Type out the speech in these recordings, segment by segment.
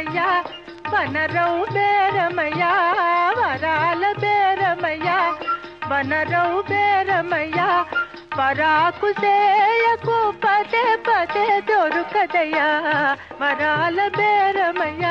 బేరమయ్యా వనరవు బేరమయ్యా వరాల బేరమయ్యా వనరవు బేరమయ్యా పరాకు చేయకు పదే పదే దొరుకదయ్యా వరాల బేరమయ్యా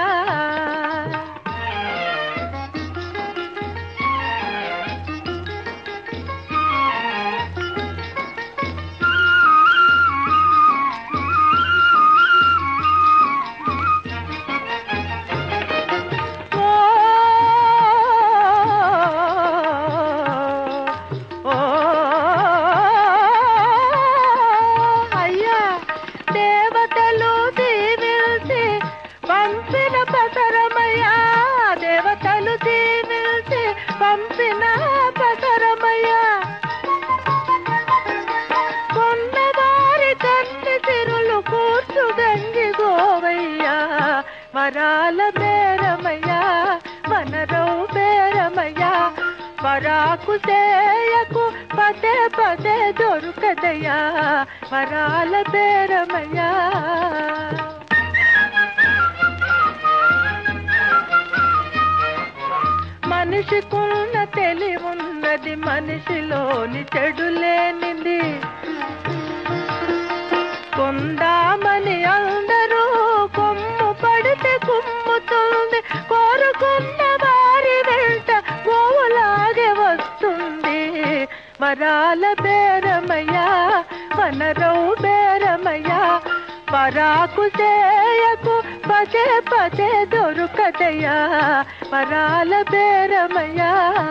పంపిన పసరమయ్యా కొన్నవారి కన్ని తిరులు కూర్చు గంగి గోవయ్యా వరాల బేరమయ్యా వనరవు బేరమయ్యా పరాకు చేయకు పదే పదే దొరుకదయ్యా వరాల బేరమయ్యా మనిషికున్న తెలివున్నది మనిషిలోని చెడు లేనిది కొందామని అందరూ కొమ్ము పడితే కుమ్ముతుంది కోరుకున్న వారి వెంట గోవులాగే వస్తుంది వరాల బేరమయ్యా వనరవు బేరమయ్యా పరాకు చేయకు పదే పదే దొరుకదయ్యా వరాల బేరమయ్యా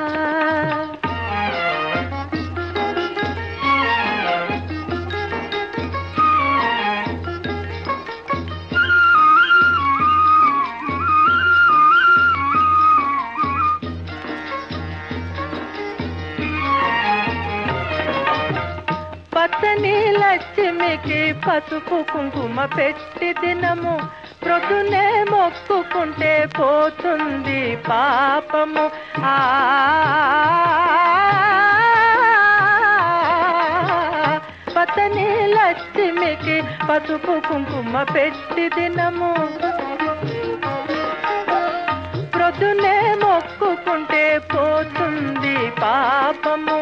పచ్చని లక్ష్మికి పసుపు కుంకుమ పెట్టి దినము ప్రొద్దునే మొక్కుకుంటే పోతుంది పాపము పచ్చని లక్ష్మికి పసుపు కుంకుమ పెట్టి దినము ప్రొద్దునే మొక్కుకుంటే పోతుంది పాపము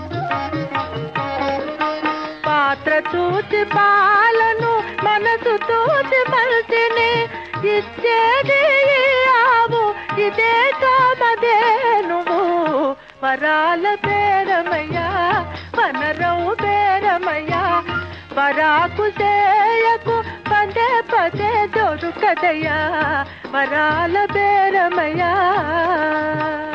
పాత్ర చూచి పాలను మనసు చూచి మనిషిని ఇచ్చేది ఆవు ఇదే కామదే నువ్వు వరాల బేరమయ్యా వనరవు బేరమయ్యా పరాకు చేయకు పదే పదే దొరుకదయ్యా వరాల బేరమయ్యా